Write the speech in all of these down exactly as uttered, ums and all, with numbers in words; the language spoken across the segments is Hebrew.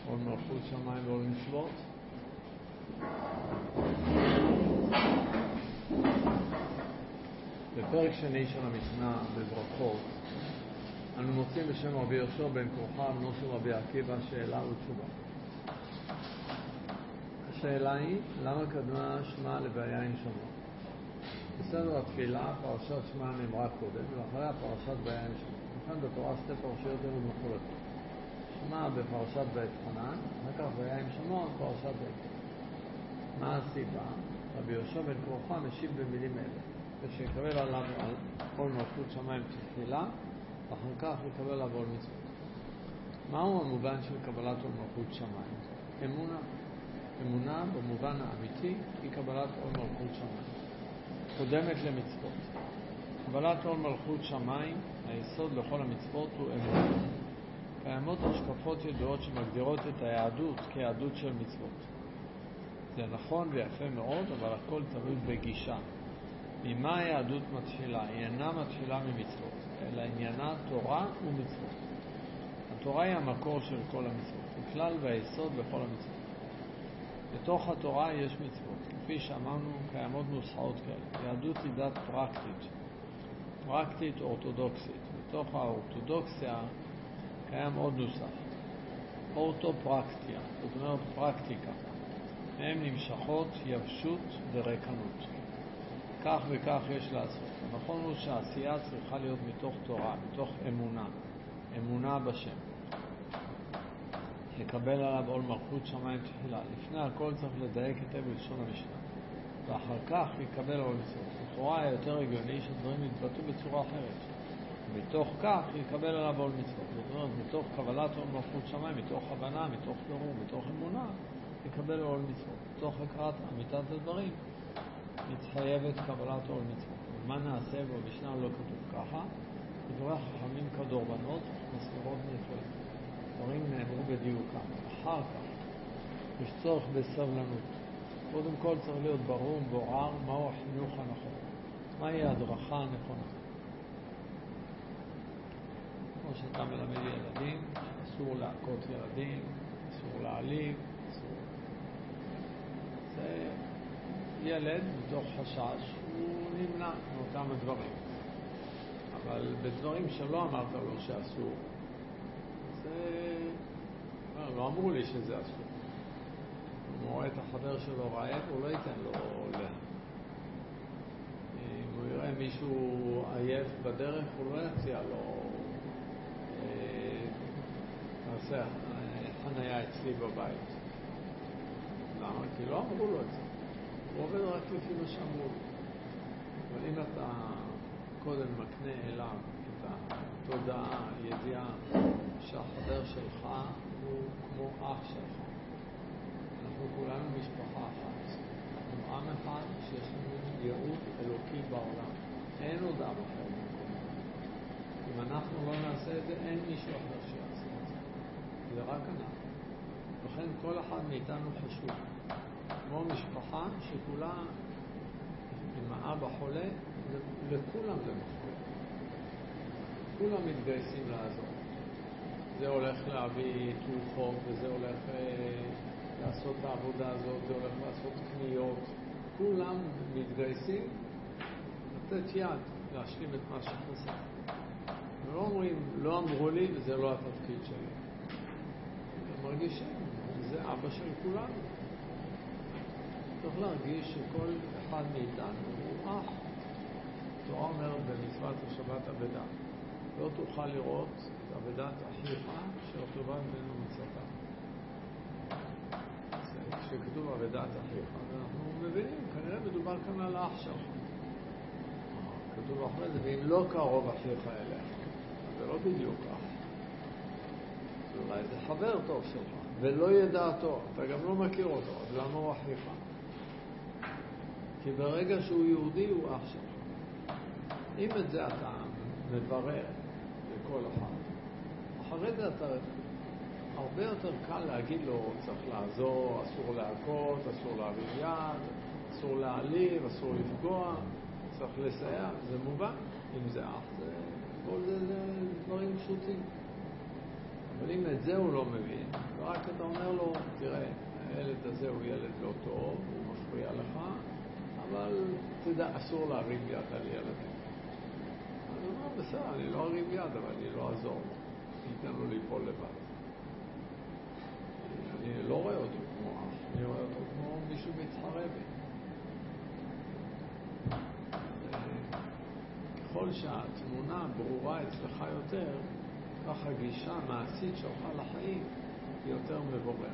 עול מלכות שמיים ועול מצוות. בפרק שני של המשנה בברכות אנו מוצאים בשם רבי יהושע בן כורחה בנו של רבי עקיבא שאלה ותשובה. השאלה היא, למה קדמה שמע לבעיה עם שמע? בסדר התפילה פרשת שמע נאמרה קודם ואחריה פרשת בעיה עם שמע. לכן בתורה שתי פרשיות אלו מחולקות. שמע בפרשת בית חנן, אחר כך בעיה עם שמע פרשת בית חנן. מה הסיבה? רבי יהושע בן כורחה משיב במילים אלה, ושיקבל עליו על עול מלכות שמיים תפילה, ואחר כך יקבל עליו עול מצוות. מהו המובן של קבלת עול מלכות שמיים? אמונה. אמונה במובן האמיתי היא קבלת עול מלכות שמיים. קודמת למצוות. קבלת עול מלכות שמיים, היסוד לכל המצוות הוא אמונה. קיימות השקפות ידועות שמגדירות את היהדות כיהדות של מצוות. זה נכון ויפה מאוד, אבל הכל תלוי בגישה. ממה היהדות מתחילה? היא אינה מתחילה ממצוות, אלא עניינה תורה ומצוות. התורה היא המקור של כל המצוות, הכלל והיסוד לכל המצוות. בתוך התורה יש מצוות. כפי שאמרנו, קיימות נוסחאות כאלה. יהדות היא דת פרקטית, פרקטית אורתודוקסית. בתוך האורתודוקסיה קיים עוד נוסח, אורתופרקטיה, זאת אומרת פרקטיקה. הן נמשכות יבשות ורקנות. כך וכך יש לעשות. הנכון הוא שהעשייה צריכה להיות מתוך תורה, מתוך אמונה, אמונה בשם. יקבל עליו עול מלכות שמיים תחילה. לפני הכל צריך לדייק היטב בלשון המשנה, ואחר כך יקבל עול מצוות. לכאורה היה יותר הגיוני שדברים יתבטאו בצורה אחרת. מתוך כך יקבל עליו עול מצוות. זאת אומרת, מתוך קבלת עול מלכות שמיים, מתוך הבנה, מתוך ברור, מתוך אמונה, יקבל עול מצוות. מתוך הכרת אמיתת הדברים מתחייבת קבלת עול מצוות. מה נעשה בו? במשנה לא כתוב ככה. דברי חכמים כדורבנות מסורות נפלאות. דברים נאמרו בדיוקם. אחר כך יש צורך בסבלנות. קודם כל צריך להיות ברור ובורר מהו החינוך הנכון, מהי ההדרכה הנכונה. כמו שאתה מלמד ילדים, אסור להכות ילדים, אסור להעליב, אסור. זה ילד מתוך חשש הוא נמנע מאותם הדברים, אבל בדברים שלא אמרת לו שאסור, זה לא אמרו לי שזה אסור. אם הוא רואה את החבר שלו רעב, הוא לא ייתן לו לה. אם הוא יראה מישהו עייף בדרך, הוא לא יציע לו נעשה חניה אצלי בבית. למה? כי לא אמרו לו את זה. הוא עובד רק לפי מה שאמרו לו. אבל אם אתה קודם מקנה אליו את התודעה, הידיעה, שהחבר שלך הוא כמו אח שלך. אנחנו כולנו משפחה אחת. אנחנו עם אחד שיש לנו ייעוד אלוקי בעולם. אין עוד עם אחר במקום. אם אנחנו לא נעשה את זה, אין מישהו אחר שיעשה את זה. זה רק אנחנו. לכן כל אחד מאיתנו חשוב. כמו משפחה שכולה עם האבא חולה, לכולם זה מפריע. כולם מתגייסים לעזור. זה הולך להביא תרופות, וזה הולך לעשות את העבודה הזאת, זה הולך לעשות קניות. כולם מתגייסים לתת יד, להשלים את מה שחסר. ולא אומרים, לא אמרו לי וזה לא התפקיד שלי. הם מרגישים, זה אבא של כולנו. צריך להרגיש שכל אחד מאיתנו הוא אח. התורה אומרת במצוות השבת אבדה, לא תוכל לראות את אבדת אחיך שרכלבן בין ומצאתה. כשכתוב אבדת אחיך, אנחנו מבינים, כנראה מדובר כאן על האח שלך. כתוב אחרי זה, ואם לא קרוב אחיך אליך, זה לא בדיוק אח. אולי זה חבר טוב שלך, ולא ידעתו, אתה גם לא מכיר אותו, אז למה הוא אחיך? כי ברגע שהוא יהודי הוא אח שלך. אם את זה אתה מברר לכל אחד, אחרי זה אתה הרבה יותר קל להגיד לו, צריך לעזור, אסור להכות, אסור להביא יד, אסור להעליב, אסור לפגוע, צריך לסייע. זה מובן. אם זה אח, זה, כל זה, זה דברים פשוטים. אבל אם את זה הוא לא מבין, רק אתה אומר לו, תראה, הילד הזה הוא ילד לא טוב, הוא מפריע לך, אבל תדע, אסור להרים יד על ילדים. אני אומר, בסדר, אני לא ארים יד, אבל אני לא אעזור לו. ניתן לו ליפול לבד. אני לא רואה אותו כמו אח, אני רואה אותו כמו מישהו מתחרה בי. ככל שהתמונה ברורה אצלך יותר, כך הגישה המעשית שלך לחיים היא יותר מבוררת.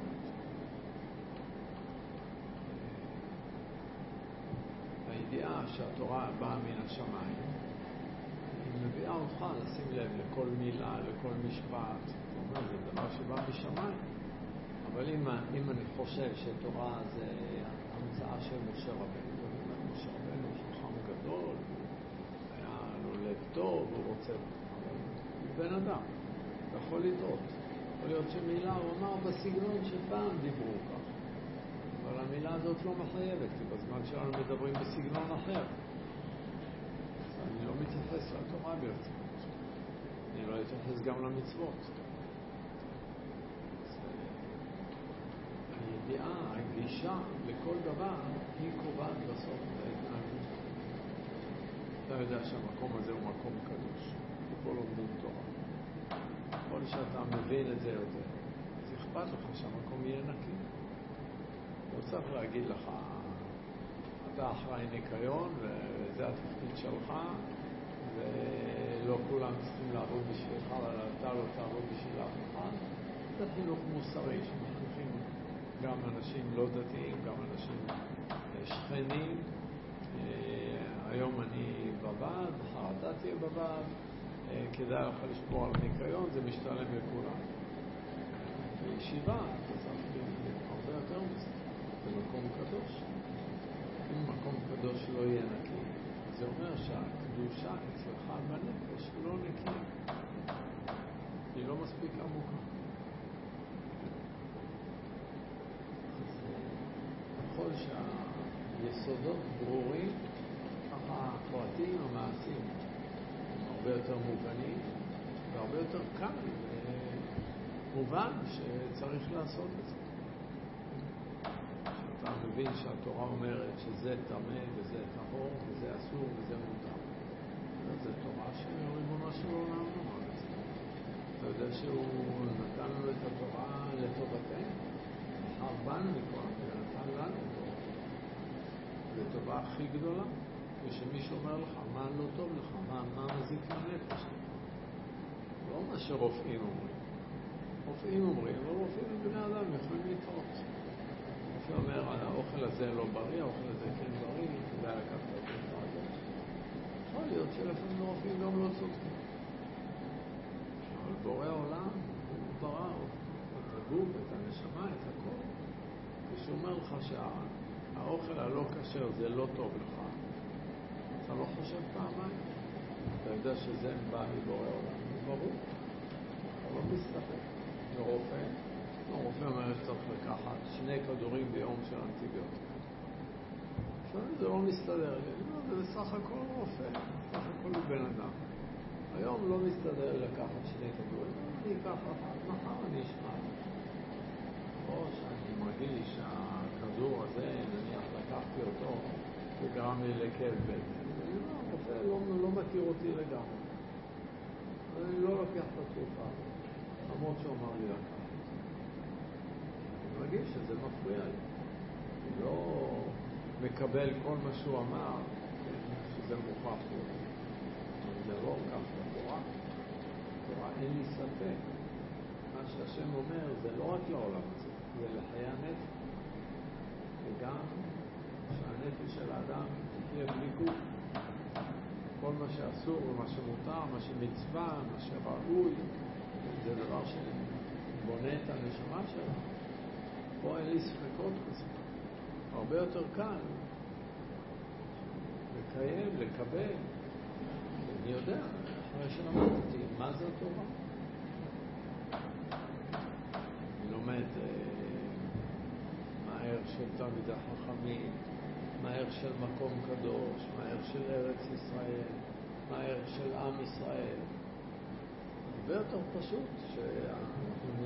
הידיעה שהתורה באה מן השמיים, היא מביאה אותך לשים לב לכל מילה, לכל משפט. זאת אומרת, זה דבר שבא משמיים. אבל אם, אם אני חושב שתורה זה המצאה של משה רבנו, משה רבנו חכם גדול, היה לו לב טוב, הוא רוצה, אבל הוא בן אדם, הוא יכול לטעות. יכול להיות שמילה הוא אמר בסגנון שפעם דיברו כך, אבל המילה הזאת לא מחייבת, כי בזמן שלנו מדברים בסגנון אחר. אז אני לא מתייחס לתורה ברצינות. אני לא אתייחס גם למצוות. הידיעה, הגישה לכל דבר, היא קובעת בסוף את ההתנהגות. אתה יודע שהמקום הזה הוא מקום קדוש. ופה לומדים תורה. כל שאתה מבין את זה יותר, אז אכפת לך שהמקום יהיה נקי. לא צריך להגיד לך, אתה אחראי ניקיון, וזה התפקיד שלך, ולא כולם צריכים לעבוד בשבילך, אבל אתה לא תעבוד בשביל אף אחד. זה חינוך מוסרי שמחנכים גם אנשים לא דתיים, גם אנשים שכנים. היום אני בבד, מחר אתה תהיה בבד, כדאי לך לשמור על ניקיון, זה משתלם לכולם. בישיבה, אתה צריך הרבה יותר מזה. זה מקום קדוש. אם מקום קדוש לא יהיה נקי, זה אומר שהקדושה אצלך בנפש לא נקייה. היא לא מספיק עמוקה. ככל שהיסודות ברורים, ככה הפרטים המעשיים הם הרבה יותר מובנים והרבה יותר קל ומובן שצריך לעשות את זה. אתה מבין שהתורה אומרת שזה טמא וזה טהור וזה אסור וזה מותר. זה תורה של ריבונו של עולם אמר את זה. אתה יודע שהוא נתן לנו את התורה לטובתנו. בחר בנו מכל ונתן לנו תורה. זו טובה הכי גדולה. ושמישהו אומר לך מה לא טוב לך, מה, מה מזיק לנפש. לא מה שרופאים אומרים. רופאים אומרים, אבל רופאים ובני אדם יכולים לטעות. רופא אומר, האוכל הזה לא בריא, האוכל הזה כן בריא, כדאי לקחת את התרופה הזאת. יכול להיות שלפעמים רופאים גם לא צודקים. אבל בורא עולם, הוא ברא את הגוף, את הנשמה, את הכל. כשהוא אומר לך שהאוכל הלא כשר זה לא טוב לך, אתה לא חושב פעמיים. אתה יודע שזה בא מבורא עולם, זה ברור. אתה לא מסתפק. ורופא, הרופא אומר שצריך לקחת שני כדורים ביום של אנטיביוטיקה. לפעמים זה לא מסתדר לי. זה בסך הכל רופא, בסך הכל הוא בן אדם. היום לא מסתדר לקחת שני כדורים. אני אקח אחת, מחר אני אשמע. או שאני מרגיש שהכדור הזה, נניח לקחתי אותו, וגרם לי לכאב בטן. הרופא לא, לא מכיר אותי לגמרי. אני לא לוקח את התרופה, למרות שהוא אמר לי לקחת. אני מרגיש שזה מפריע לי. אני לא מקבל כל מה שהוא אמר, שזה מוכרח לי. אבל זה לא כך בתורה. בתורה אין לי ספק. מה שהשם אומר זה לא רק לעולם הזה, זה לחיי הנפש. וגם שהנפש של האדם תהיה בלי גוף. כל מה שאסור ומה שמותר, מה שמצווה, מה שראוי, זה דבר שבונה את הנשמה שלה. פה אין לי ספקות כזה. הרבה יותר קל לקיים, לקבל. אני יודע, אחרי שלמדתי, מה זה התורה? אני לומד אה, מה הערך של תלמידי החכמים, מה הערך של מקום קדוש, מה הערך של ארץ ישראל, מה הערך של עם ישראל. הרבה יותר פשוט שאנחנו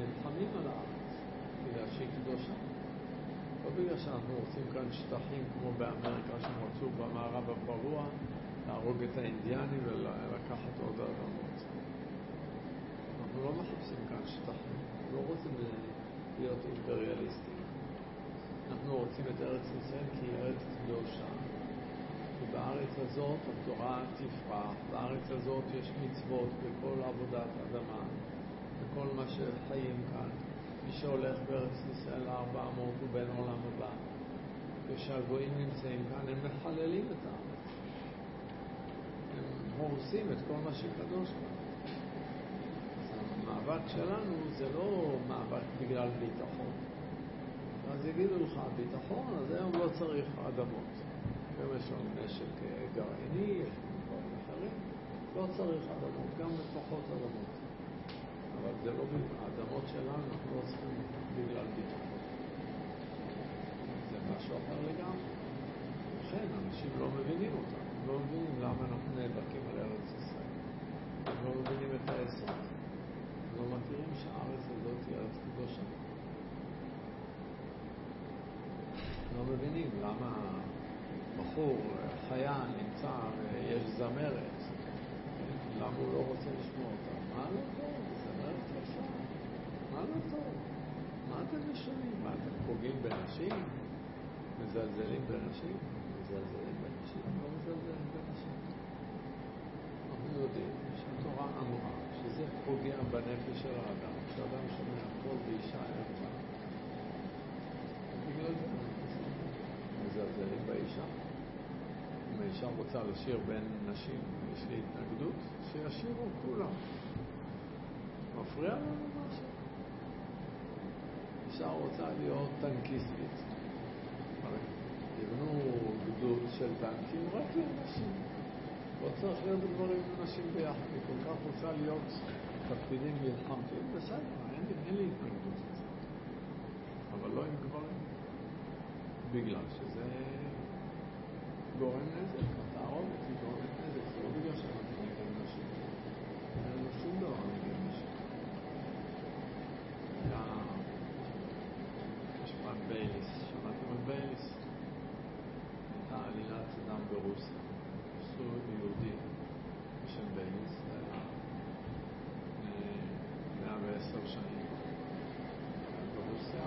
ברגע שאנחנו רוצים כאן שטחים כמו באמריקה שהם רצו במערב הפרוע, להרוג את האינדיאני ולקחת עוד אדמות. אנחנו לא מחפשים כאן שטחים, לא רוצים להיות אימפריאליסטים. אנחנו רוצים את ארץ ישראל כי היא ארץ קדושה. ובארץ הזאת התורה תפרח, בארץ הזאת יש מצוות בכל עבודת אדמה, בכל מה שחיים כאן. מי שהולך בארץ ישראל לארבע מאות הוא בן עולם הבא. כשהגויים נמצאים כאן הם מחללים את הארץ. הם הורסים את כל מה שקדוש כאן. המאבק שלנו זה לא מאבק בגלל ביטחון. אז יגידו לך ביטחון, אז היום לא צריך אדמות. היום יש לנו נשק גרעיני, יש לנו דברים אחרים. לא צריך אדמות, גם לפחות אדמות. אבל זה לא, האדמות שלנו אנחנו לא צריכים בגלל ביטחון. זה משהו אחר לגמרי. לכן אנשים לא מבינים אותם. הם לא מבינים למה אנחנו נאבקים על ארץ ישראל. הם לא מבינים את היסוד. הם לא מכירים שהארץ הזאת היא ארץ קדושה. לא מבינים למה בחור, חיה, נמצא ויש זמרת. למה הוא לא רוצה לשמוע אותה? מה לא טוב? זמרת יפה. מה לא טוב? מה אתם משנים? מה אתם פוגעים בנשים? מזלזלים בנשים? מזלזלים בנשים? לא מזלזלים בנשים. אנחנו יודעים שהתורה אמרה שזה פוגע בנפש של האדם. כשאדם שומע כל באישה יפה. בגלל זה מזלזלים באישה. אם האישה רוצה לשיר בין נשים, יש לי התנגדות, שישירו כולם. מפריע לנו משהו. אישה רוצה להיות טנקיסטית. יבנו גדוד של טנקים רק לנשים. לא צריך להיות דברים לנשים ביחד. היא כל כך רוצה להיות תפקידים מלחמתיים, בסדר, אין, אין לי התנגדות לזה. אבל לא עם גברים. בגלל שזה גורם נזק, התערובת היא גורמת נזק, זה לא בגלל שאנחנו נגד נשים. אין לנו שום דבר נגד נשים. היה משפט בייליס, שמעתם על בייליס? הייתה עלילת דם ברוסיה. עשו יהודי בשם בייליס, זה היה מאה ועשר שנים. ברוסיה,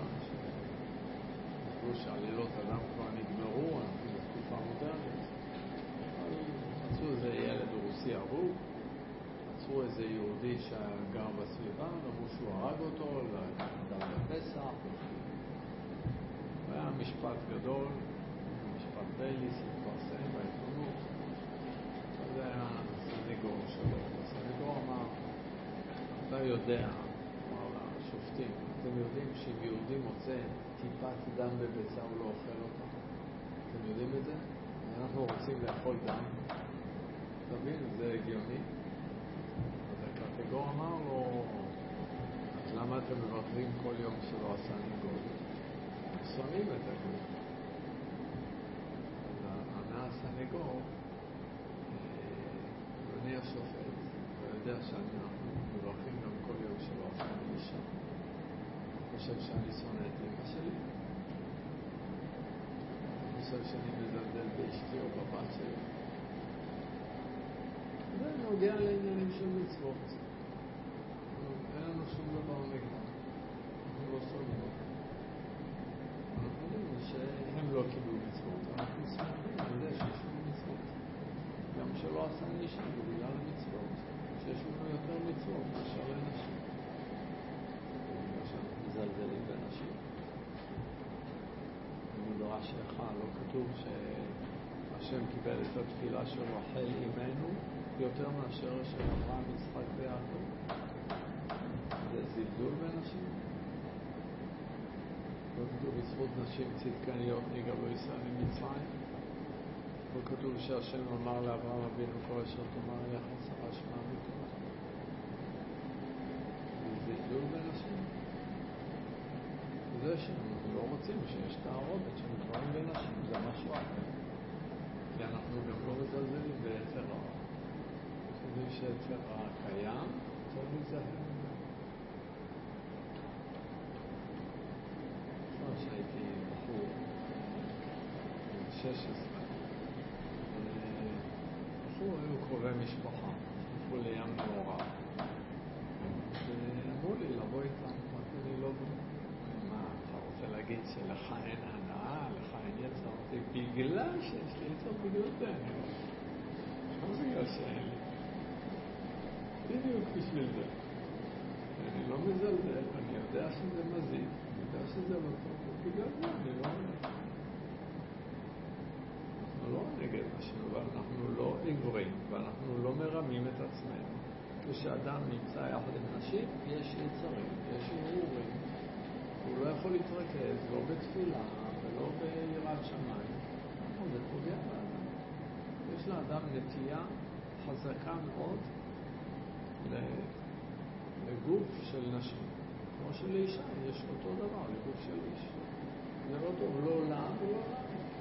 שעלילות אדם כבר נגמרו, אנחנו בתקופה מודרנית. מצאו איזה ילד רוסי הרוג, מצאו איזה יהודי שגר בסביבה, אמרו שהוא הרג אותו, לדם בפסח. היה משפט גדול, משפט בייליס, התפרסם בעיתונות. זה היה הסנגור שלו. הסנגור אמר, אתה יודע, אמר לשופטים, אתם יודעים שאם יהודי מוצא טיפת דם בביצה הוא לא אוכל אותה. אתם יודעים את זה? אנחנו רוצים לאכול דם. תבין, זה הגיוני. אז הקטגור אמר לו, אז למה אתם מברכים כל יום שלא עשה ניגוד? שונאים את הגוד. אז ענה הסנגור, אני השופט, ויודע שאנחנו מברכים גם כל יום שלא עשה אישה. חושב שאני שונא את אמא שלי. אני חושב שאני מזלזל באשתי או בבת שלי. זה נוגע לעניינים של מצוות. אין לנו שום דבר נגדם. אנחנו לא שונאים אותם. אנחנו יודעים שהם לא קיבלו מצוות. אנחנו שמחים על זה שיש לנו מצוות. גם שלא עשה אישה בגלל המצוות. שיש לנו יותר מצוות מאשר לנשים. מזלזלים בנשים. במדרש שלך לא כתוב שהשם קיבל את התפילה של רחל אימנו יותר מאשר של אברהם, יצחק ויעקב. זה זלזול בנשים. לא כתוב בזכות נשים צדקניות נגאלו ישראל ממצרים. לא כתוב שהשם אמר לאברהם אבינו כל אשר תאמר אליך שרה שמע בקולך. זה זלזול בנשים. זה שאנחנו לא רוצים שיש תערובת של גברים ונשים, זה משהו אחר. כי אנחנו גם לא מזלזלים ביצר הרע. אנחנו יודעים שיצר הרע קיים, צריך להיזהר ממנו. כבר שהייתי בחור שש עשרה. בחור, היו קרובי משפחה, שלחו לים מעורב. ואמרו לי לבוא איתם, אמרתי לי לא בוא. מה, אתה רוצה להגיד שלך אין הנאה, לך אין יצר? אמרתי, בגלל שיש לי יצר, בגלל זה אני לא. לא בגלל שאין לי. בדיוק בשביל זה. אני לא מזלזל, אני יודע שזה מזיק, אני יודע שזה לא טוב, ובגלל זה אני לא אומר. אנחנו לא נגד נשים, אבל אנחנו לא עיוורים, ואנחנו לא מרמים את עצמנו. כשאדם נמצא יחד עם נשים, יש יצרים, יש ערעורים. הוא לא יכול להתרכז, לא בתפילה ולא ביראת שמיים. זה פוגע באדם. יש לאדם נטייה חזקה מאוד לגוף של נשים. כמו שלאישה יש אותו דבר, לגוף של איש. זה לא טוב, לא לה ולא לה.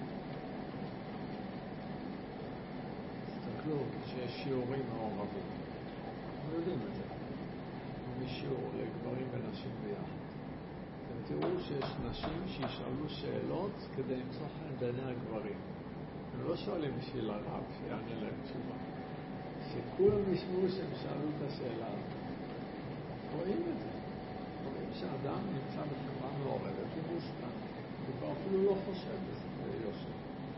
תסתכלו, שיש שיעורים מעורבים. אנחנו יודעים את זה. משיעור לגברים ונשים ביחד. אתם תראו שיש נשים שישאלו שאלות כדי למצוא חן בעיני הגברים. הם לא שואלים בשביל הרב שיענה להם תשובה. שכולם ישמעו שהם שאלו את השאלה הזאת. רואים את זה. רואים שאדם נמצא בחברה מעורבת, הוא מושפע. הוא כבר אפילו לא חושב ביושר.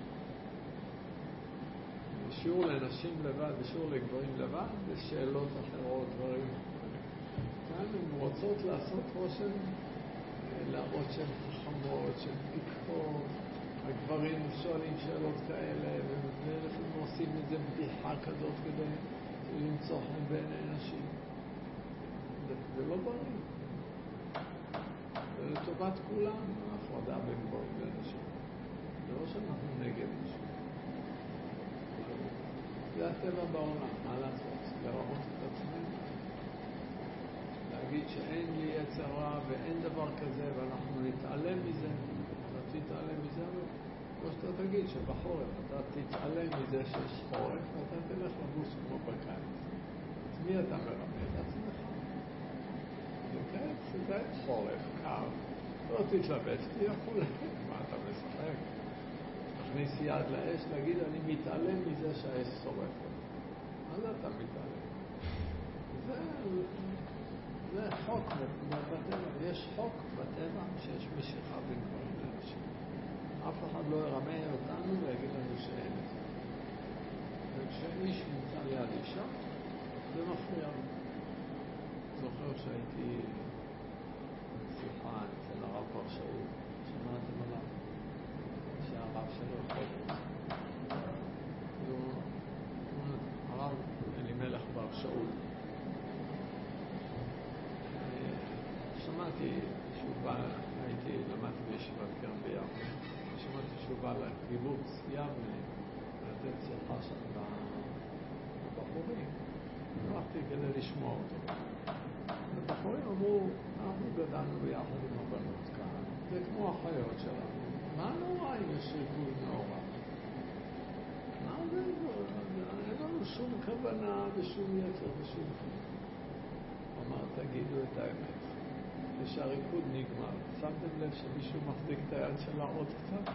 בשיעור לנשים לבד, בשיעור לגברים לבד, בשאלות אחרות, דברים. כאן הן רוצות לעשות רושם, להראות שהן חכמות, שהן פיקחות. הגברים שואלים שאלות כאלה, ולפעמים עושים איזה בדיחה כזאת כדי למצוא חן בעיני נשים. זה לא בריא. זה לטובת כולם, ההפרדה בין גברים לנשים. זה לא שאנחנו נגד נשים. זה הטבע בעולם, מה לעשות? לראות את עצמנו. להגיד שאין לי יצר רע ואין דבר כזה ואנחנו נתעלם מזה. אתה תתעלם מזה, אבל לא שאתה תגיד שבחורף אתה תתעלם מזה שיש חורף ואתה תלך לבוס כמו בקיץ. את מי אתה מרמה? את עצמך. בקיץ זה חורף, קר. לא תתלבש, תהיה חולה. מה אתה משחק? תכניס יד לאש, להגיד אני מתעלם מזה שהאש שורפת. מה זה אתה מתעלם? זה, זה חוק בטבע. יש חוק בטבע שיש משיכה בין גברים לאנשים. אף אחד לא ירמה אותנו ויגיד לנו שאין את זה. וכשאיש נמצא ליד אישה, זה מפריע. זוכר שהייתי שיחה אצל הרב בר שאול, שמעתם עליו, שהרב שלו חודש. הרב אלימלך בר שאול. שמעתי שהוא בא, הייתי, למדתי בישיבת קרן ביבנה, שמעתי שהוא בא לקיבוץ יבנה, לתת שיחה שם בבחורים. הלכתי כדי לשמוע אותו. הבחורים אמרו, אנחנו גדלנו ביחד עם הבנות כאן, זה כמו החיות שלנו. מה נורא אם יש ריכוז נורא? מה זה? אין לנו שום כוונה ושום יצר ושום כוונה. אמר, תגידו את האמת. כשהריקוד נגמר, שמתם לב שמישהו מחזיק את היד שלה עוד קצת?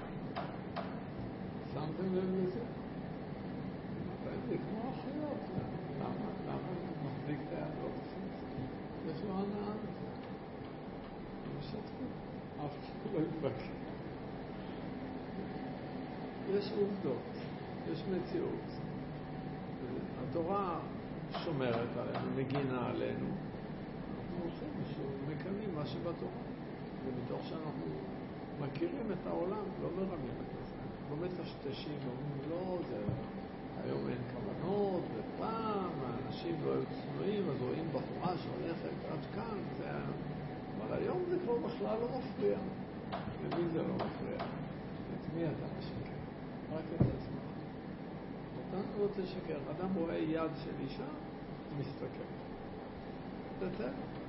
שמתם לב לזה? זה כמו החיות. למה? למה הוא מחזיק את היד עוד קצת? יש לו הנאה. הם שתקו. אף אחד לא יתבקר. יש עובדות. יש מציאות. התורה שומרת עלינו, מגינה עלינו. אנחנו הולכים מקיימים מה שבתורה. ומתוך שאנחנו מכירים את העולם, לא מרמים את עצמנו. לא מטשטשים, אומרים, לא, זה... היום אין כוונות, ופעם האנשים לא היו צנועים, אז רואים בחורה שהולכת עד כאן, זה... אבל היום זה כבר בכלל לא מפריע. למי זה לא מפריע? את מי אתה משקר? רק את עצמך. אתה לא רוצה לשקר. אדם רואה יד של אישה, הוא מסתכל. זה טבע.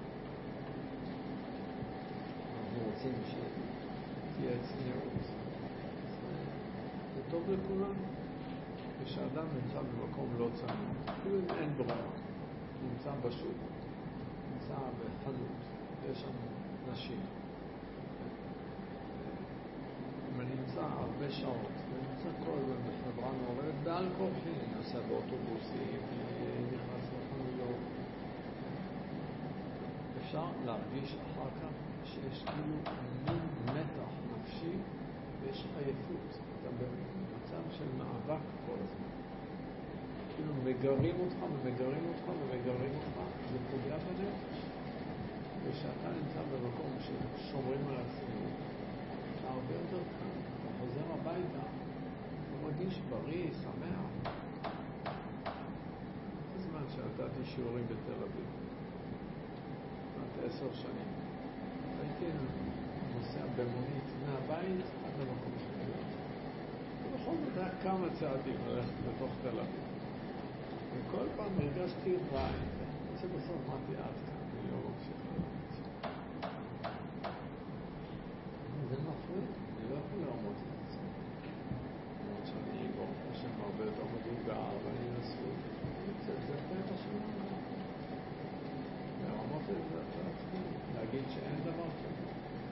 אנחנו רוצים שתהיה צניעות. זה טוב לכולם. כשאדם נמצא במקום לא צנוע, אפילו אם אין ברירה, נמצא בשוק, נמצא בחנות, יש שם נשים. אם אני נמצא הרבה שעות, זה הכל בחברה מעורבת, בעל כורחי, אני נוסע באוטובוסים, נכנס לחנויות. אפשר להרגיש אחר כך שיש כאילו מין מתח נפשי ויש עייפות. אתה במצב של מאבק כל הזמן. כאילו מגרים אותך ומגרים אותך ומגרים אותך, זה פוגע בנפש. ושאתה נמצא במקום ששומרים על הצניעות, אתה הרבה יותר קל, אתה חוזר הביתה, אתה מרגיש בריא, שמח. בזמן שנתתי שיעורים בתל אביב, עד עשר שנים, הייתי נוסע במונית מהבית עד למקום שלי. ובכל זאת היה כמה צעדים ללכת בתוך תל אביב. וכל פעם הרגשתי רע עם זה. שבסוף אמרתי עד כאן, אני לא ממשיך ללכת. זה מפריע, אני לא יכול לעמוד את עצמי. למרות שאני ברוך השם הרבה יותר מבוגר ואני נשוי. זה טבע שלנו. לרמות את זה לעצמי, להגיד שאין דבר כזה.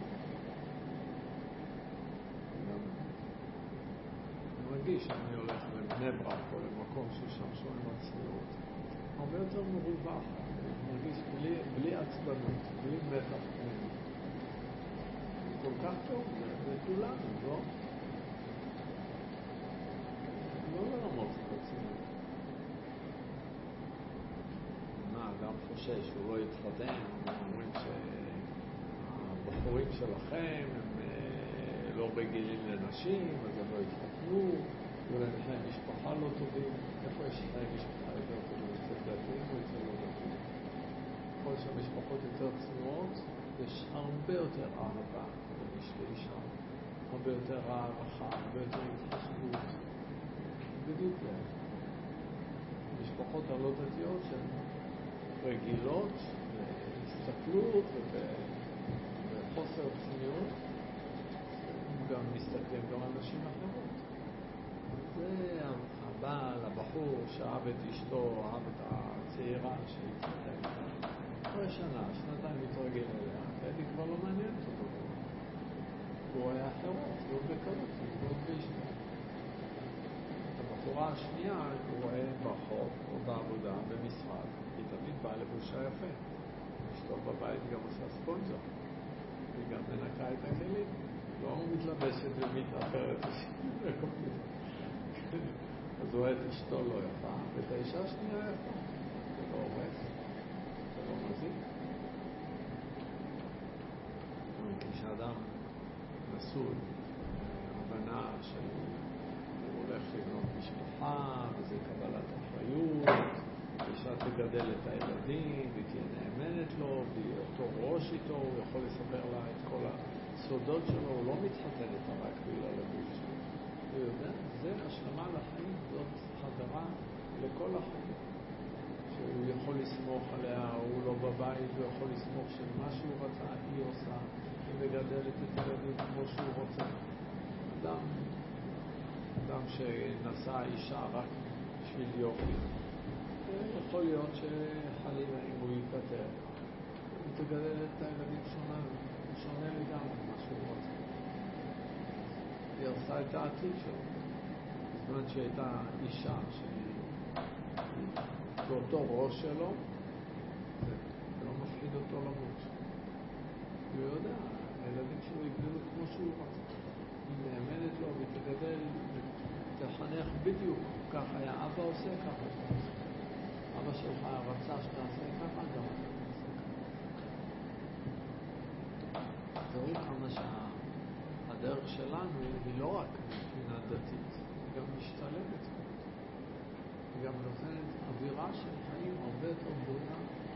אני מרגיש שאני הולך לבני ברק או למקום ששם שומעים הצניעות. הרבה יותר מרווח, אני מרגיש בלי, בלי עצבנות, בלי מתח פנימי. כל כך טוב, זה כולנו, לא? לא לרמות את עצמנו. מה, אדם חושש, הוא לא יתחתן, אומרים שהבחורים שלכם הם לא רגילים לנשים, אז הם לא יתחתנו, אולי לכם משפחה לא טובים. איפה יש לכם משפחה יותר טובים? אצל דתיים או אצל לא דתיים? ככל שהמשפחות יותר צנועות, יש הרבה יותר אהבה בין איש לאישה, הרבה יותר הערכה, הרבה יותר התחשבות. בדיוק זה. המשפחות הלא דתיות שהן רגילות בהסתכלות ובחוסר צניעות, גם מסתכלים גם על נשים אחרות. זה הבעל, הבחור שאהב את אשתו, אהב את הצעירה שהתחתן איתה. אחרי שנה, שנתיים מתרגל אליה, כי כבר לא מעניין אותו. הוא רואה אחרות, לא בקלות, לא באשתו. את הבחורה השנייה הוא רואה ברחוב או בעבודה, במשרד, היא תמיד באה לבושה יפה. אשתו בבית גם עושה ספונג'ר. היא גם מנקה את הכלים. לא מתלבשת ומתאפרת. אז הוא רואה את אשתו לא יפה, ואת האישה השנייה יפה. זה לא הורס, זה לא מזיק. כשאדם נשוי, הבנה שהוא הולך לבנות משפחה, וזה קבלת אחריות, האישה תגדל את הילדים, והיא תהיה נאמנת לו, והיא אותו ראש איתו, הוא יכול לספר לה את כל הסודות שלו, הוא לא מתחתן איתה רק בגלל הגוף שלו. הוא יודע, זה השלמה לחיים, זאת חזרה לכל החיים. שהוא יכול לסמוך עליה, הוא לא בבית, הוא יכול לסמוך שמה שהוא רצה, היא עושה, היא מגדלת את הילדים כמו שהוא רוצה. אדם, אדם שנשא אישה רק בשביל יופי, יכול להיות שחלילה אם הוא ייפטר, הוא תגדל את הילדים שונה, הוא שונה לגמרי מה שהוא רוצה. היא עושה את העתיד שלו. בזמן שהייתה אישה שהיא באותו ראש שלו, זה לא מפחיד אותו למות. הוא יודע, הילדים שלו יגדלו כמו שהוא רוצה. היא נאמנת לו ותגדל, תחנך בדיוק. כך היה אבא עושה, ככה אתה עושה. אבא שלך רצה שתעשה ככה, גם אתה תעשה ככה. תראו כמה שהדרך שלנו היא לא רק מבחינה דתית, היא גם משתלמת. היא גם נותנת אווירה של חיים הרבה יותר בריאה.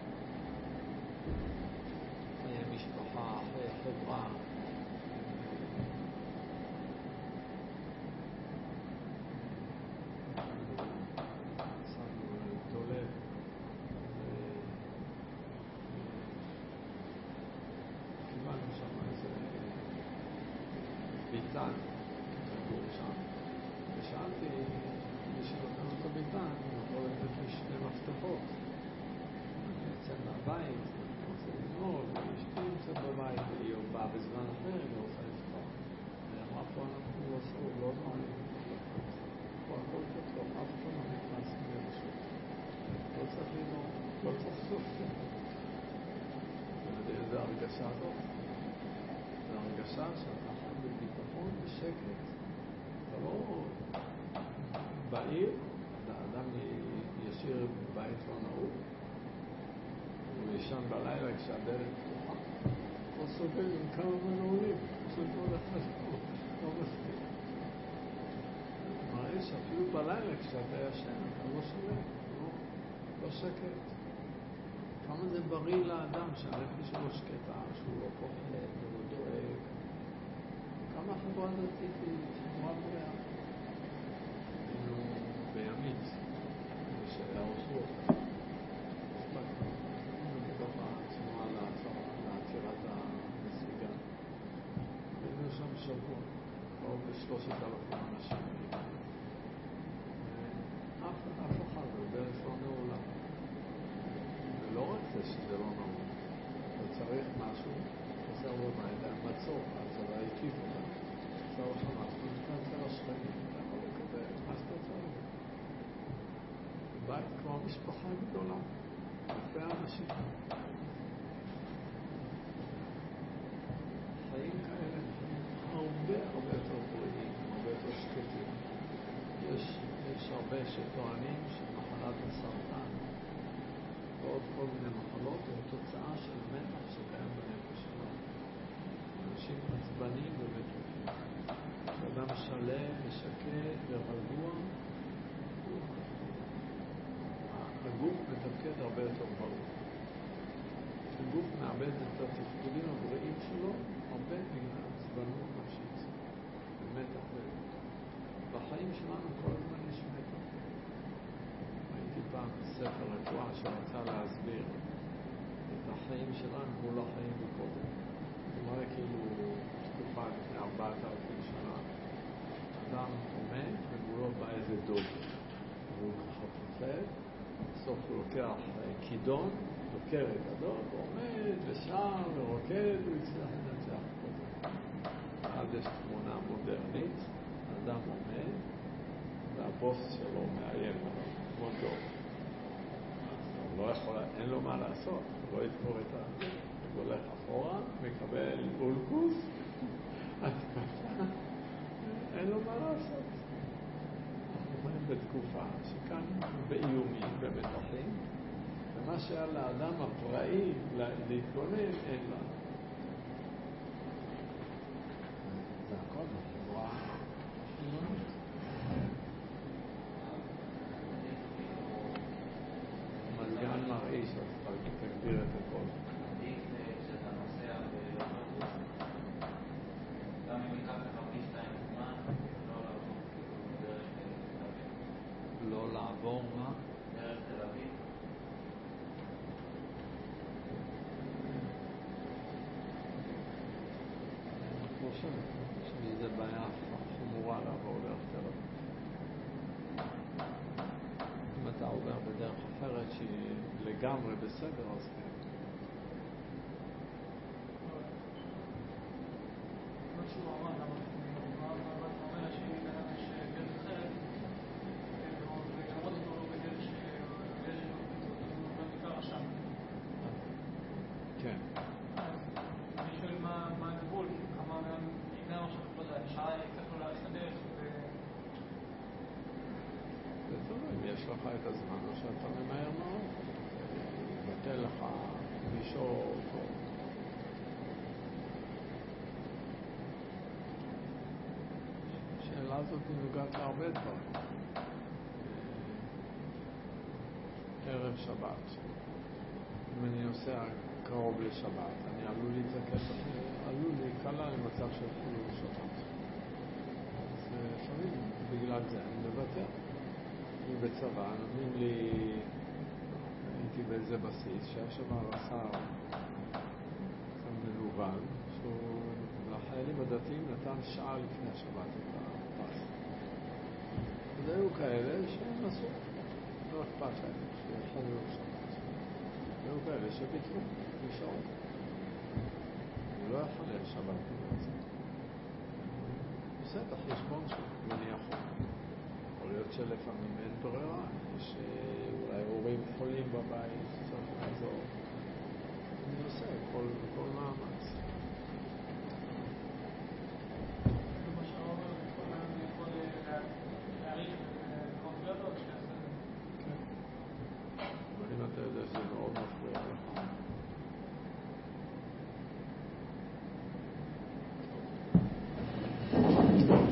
חיי משפחה, חיי חברה. ביתן, לגור שם. ושאלתי, מי שנותן אותו ביתן, הוא יכול לתת לי שני מפתחות. אני יוצא מהבית, אני רוצה ללמוד, ואשתי יוצאת בבית, והיא באה בזמן אחר, היא רוצה לפתוח. ואמרה פה, אנחנו עשו, לא נועלים. ההרגשה הזאת. זו הרגשה שאתה חי בביטחון, בשקט. אתה לא בעיר, האדם ישיר בבית לא נעול. הוא ישן בלילה כשהדלת פתוחה. הוא סובל עם כמה מנעולים, פשוט לא הולך לשמור, לא מספיק. מראה שאפילו בלילה כשאתה ישן, אתה לא שלם, לא, לא שקט. כמה זה בריא לאדם שהנפש שלו שקטה, שהוא לא פוחד, הוא דואג. כמה חברה דתית היא חברה בריאה. היינו בימית, שהרסו אותה. היינו בתוך התנועה לעצירת הנסיגה. היינו שם שבוע, קרוב לשלושת אלפים אנשים. אף אחד, הדרך לא נעולה. ולא רק זה שזה לא נעול. אתה צריך משהו, עושה הרבה מהידיים, מצור, הצבא הקיף אותה. עושה לך משהו, אתה עושה לשכנים, אתה יכול לקבל מה שאתה צריך. בית כמו משפחה גדולה, אלפי אנשים. חיים כאלה הרבה הרבה יותר בריאים, הרבה יותר שקטים. יש, יש הרבה שטוענים שמחלת הסרטן ועוד כל מיני מחלות הן תוצאה של מתח שקיים בנפש שלנו. אנשים עצבניים ומתוחים. אדם שלם, משקט ורגוע, הגוף מתפקד הרבה יותר בריא. הגוף מאבד את התפקודים הבריאים שלו הרבה בגלל עצבנות נפשית. ומתח ולב. בחיים שלנו כל הזמן יש מתח. ראיתי פעם ספר רפואה שרצה להסביר את החיים שלנו מול החיים מקודם. זאת אומרת, כאילו, תקופה לפני ארבעת אלפים שנה, אדם עומד ומולו בא איזה דוב. והוא ככה פופד, בסוף הוא לוקח כידון, דוקר את הדוב, ועומד ושר ורוקד, הוא יצליח לנצח אותו. אז יש תמונה מודרנית, האדם עומד, והבוס שלו מאיים עליו, כמו דוב. אז הוא לא יכול, אין לו מה לעשות, הוא לא יתפור את זה, הוא הולך אחורה, מקבל אולקוס, התקפה, אין לו מה לעשות. בתקופה שכאן באיומים ומתחים, ומה שהיה לאדם הפראי להתגונן אין לנו. זה הכל בחברה חילונית. מזגן מרעיש, אז תגביר את הכל. עדיף כשאתה נוסע באוטובוס, גם אם ייקח לך פי שתיים זמן, לא לעבור מה? דרך תל אביב. אני חושב שזה בעיה חמורה לעבור דרך תל אביב. אם אתה עובר בדרך אחרת שהיא לגמרי בסדר, אז כן. משהו אמר, אמר, אמר שהיא דרך שדרך אחרת כן. אני שואל מה הגבול, כמה אם גם עכשיו לא יודע, שעה צריך לו להאריך הדרך זה טוב, אם יש לך את הזמן או שאתה ממהר מאוד, יבטל לך פגישות או... השאלה הזאת נוגעת להרבה דברים. ערב שבת. אם אני נוסע קרוב לשבת, אני עלול להתעכב, עלול להיקלע למצב של חילול שבת. אז לפעמים בגלל זה אני מוותר. אני בצבא, נותנים לי, הייתי באיזה בסיס, שהיה שם הרס"ר מנוול, שהוא לחיילים הדתיים נתן שעה לפני השבת את הפס. אז היו כאלה שהם עשו, לא אכפת להם, שחללו שבת. היו כאלה שביטלו, נשארו. אני לא אחלל שבת בגלל זה. בסדר, חשבון שלי, אני יכול. יכול להיות שלפעמים אין ברירה, יש אולי הורים חולים בבית, צריך לעזור. אני עושה כל, כל מאמץ.